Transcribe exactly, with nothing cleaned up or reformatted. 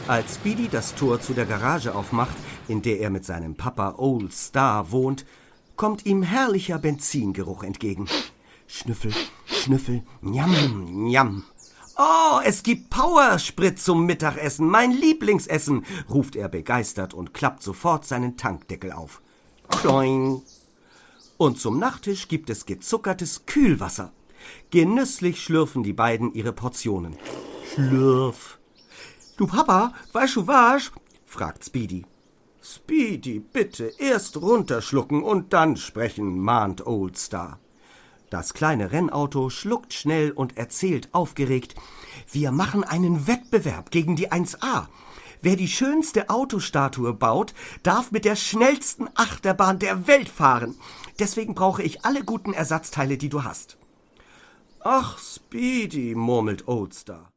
Als Speedy das Tor zu der Garage aufmacht, in der er mit seinem Papa Old Star wohnt, kommt ihm herrlicher Benzingeruch entgegen. Schnüffel, Schnüffel, njam, njam. »Oh, es gibt Powersprit zum Mittagessen, mein Lieblingsessen«, ruft er begeistert und klappt sofort seinen Tankdeckel auf. Kloing. Und zum Nachtisch gibt es gezuckertes Kühlwasser. Genüsslich schlürfen die beiden ihre Portionen. Schlürf. »Du Papa, weißt du was?«, fragt Speedy. »Speedy, bitte, erst runterschlucken und dann sprechen«, mahnt Old Star. Das kleine Rennauto schluckt schnell und erzählt aufgeregt: »Wir machen einen Wettbewerb gegen die eins A. Wer die schönste Autostatue baut, darf mit der schnellsten Achterbahn der Welt fahren. Deswegen brauche ich alle guten Ersatzteile, die du hast.« »Ach, Speedy«, murmelt Old Star.